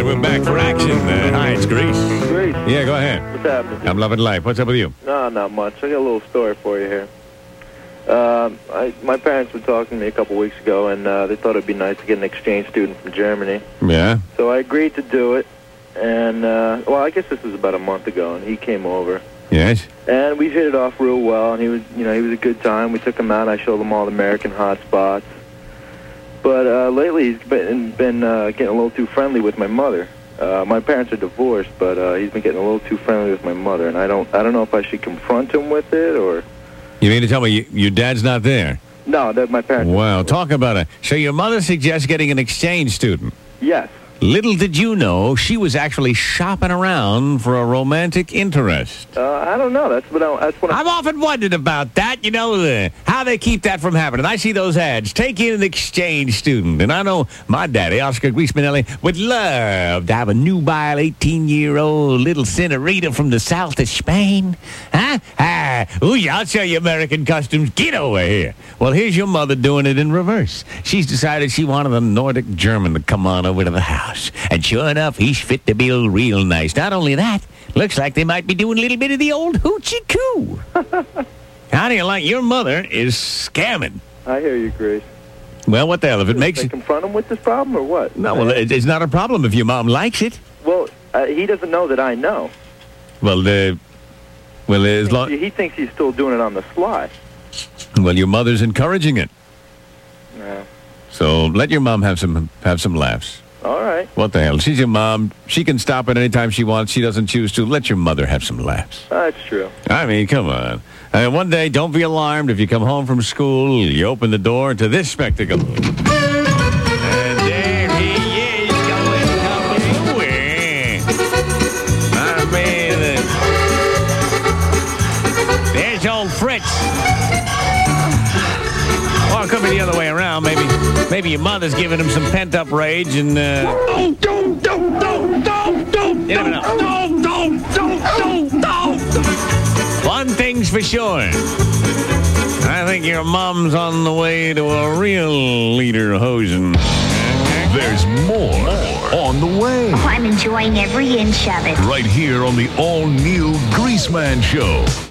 we're back for action. Hi, it's Grease. Grease. Yeah, go ahead. What's happening? I'm loving life. What's up with you? No, not much. I got a little story for you here. My parents were talking to me a couple weeks ago, and they thought it'd be nice to get an exchange student from Germany. Yeah? So I agreed to do it, and, well, I guess this was about a month ago, and he came over. Yes? And we hit it off real well, and he was a good time. We took him out, I showed him all the American hot spots. But lately he's been getting a little too friendly with my mother. My parents are divorced, but he's been getting a little too friendly with my mother, and I don't know if I should confront him with it or... You mean to tell me your dad's not there? No, that my parents... Wow, talk about it. So your mother suggests getting an exchange student. Yes. Little did you know, she was actually shopping around for a romantic interest. I don't know. That's what I've often wondered about that, how they keep that from happening. I see those ads, take in an exchange student. And I know my daddy, Oscar Griesmanelli, would love to have a nubile 18-year-old little senorita from the south of Spain. Huh? Ooh, I'll show you American customs. Get over here. Well, here's your mother doing it in reverse. She's decided she wanted a Nordic German to come on over to the house. And sure enough, he's fit to be real nice. Not only that, looks like they might be doing a little bit of the old hoochie-coo. How do you like your mother is scamming? I hear you, Grace. Well, what the hell? If it makes you... confront him with this problem or what? No, well, it's not a problem if your mom likes it. Well, he doesn't know that I know. Well, as long... He thinks he's still doing it on the sly. Well, your mother's encouraging it. Yeah. So let your mom have some laughs. All right. What the hell? She's your mom. She can stop at any time she wants. She doesn't choose to. Let your mother have some laughs. That's true. I mean, come on. One day, don't be alarmed if you come home from school, you open the door to this spectacle. And there he is coming away. I mean, there's old Fritz. Or it could be the other way around. Maybe your mother's giving him some pent-up rage and, You never know. One thing's for sure. I think your mom's on the way to a real leader hosing. There's more on the way. Oh, I'm enjoying every inch of it. Right here on the all-new Greaseman Show.